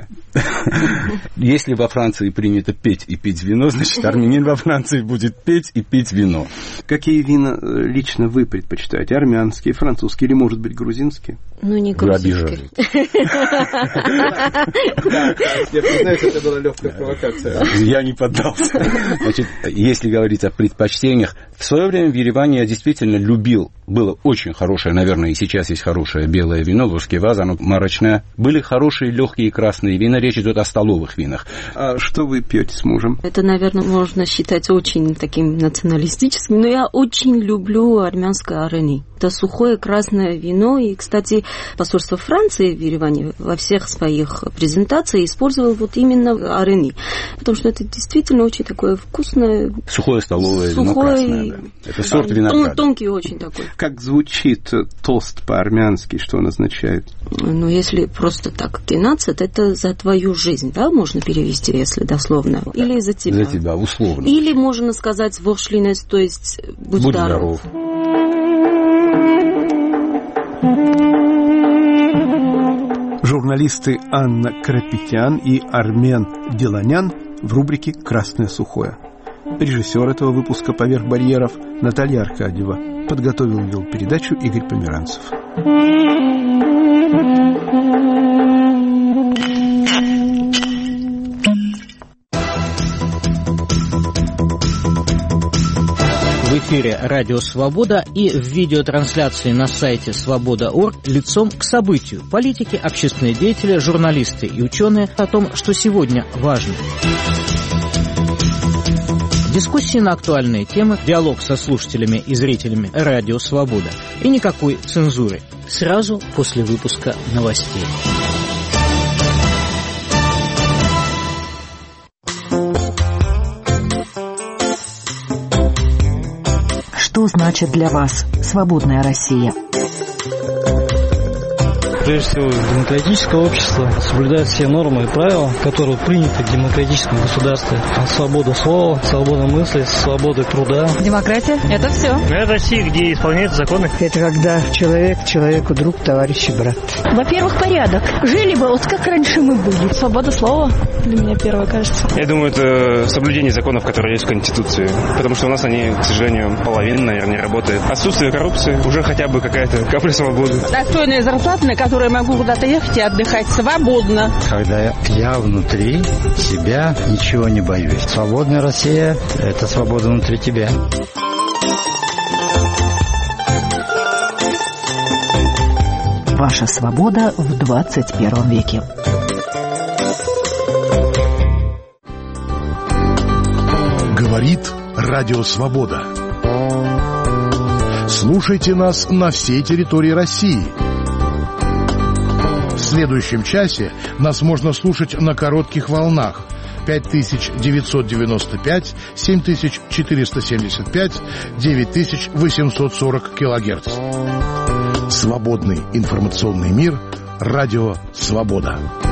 Если во Франции принято петь и пить вино, значит, армянин во Франции будет петь и пить вино. Какие вина лично вы предпочитаете? Армянские, французские или, может быть, грузинские? Ну, не грузинские. Я признаюсь, это была легкая провокация. Я не поддался. Значит, если говорить о предпочтениях, в свое время в Ереване я действительно любил, было очень хорошее, наверное, и сейчас есть хорошее белое вино, лускеваз, оно марочное. Были хорошие легкие красные вина, речь идет о столовых винах. А что вы пьете с мужем? Это, наверное, можно считать очень таким националистическим, но я очень люблю армянское арени. Это сухое красное вино, и, кстати, посольство Франции в Ереване во всех своих презентациях использовало вот именно арени, потому что это действительно очень такое вкусное... Сухое столовое сухое, вино красное, да. Это сорт винограда. Тонкий очень такой. Как звучит тост по-армянски, что он означает? Ну, если просто так, тринадцать, это за твою жизнь, да, можно перевести, если дословно? Или за тебя? За тебя, условно. Или можно сказать «вошлинес», то есть «будь, будь здоров». здоров. Журналисты Анна Крапетян и Армен Деланян в рубрике «Красное сухое». Режиссер этого выпуска «Поверх барьеров» Наталья Аркадьева. Подготовил и вел передачу Игорь Померанцев. В эфире «Радио Свобода» и в видеотрансляции на сайте свобода точка орг лицом к событию. Политики, общественные деятели, журналисты и ученые о том, что сегодня важно. Дискуссии на актуальные темы, диалог со слушателями и зрителями «Радио Свобода». И никакой цензуры. Сразу после выпуска новостей. Что значит для вас «Свободная Россия»? прежде всего, демократическое общество соблюдает все нормы и правила, которые приняты в демократическом государстве. Свобода слова, свобода мысли, свобода труда. Демократия – это все. Это Россия, где исполняются законы. Это когда человек человеку друг, товарищ и брат. Во-первых, порядок. Жили бы вот как раньше мы были. Свобода слова для меня первое, кажется. Я думаю, это соблюдение законов, которые есть в Конституции. Потому что у нас они, к сожалению, половина, наверное, не работает. Отсутствие коррупции, уже хотя бы какая-то капля свободы. Достойная зарплата, на которой я могу куда-то ехать и отдыхать свободно. Когда я внутри себя ничего не боюсь. Свободная Россия – это свобода внутри тебя. Ваша свобода в двадцать первом веке. Говорит Радио Свобода. Слушайте нас на всей территории России. В следующем часе нас можно слушать на коротких волнах пять тысяч девятьсот девяносто пять, семь тысяч четыреста семьдесят пять, девять тысяч восемьсот сорок килогерц. Свободный информационный мир. Радио Свобода.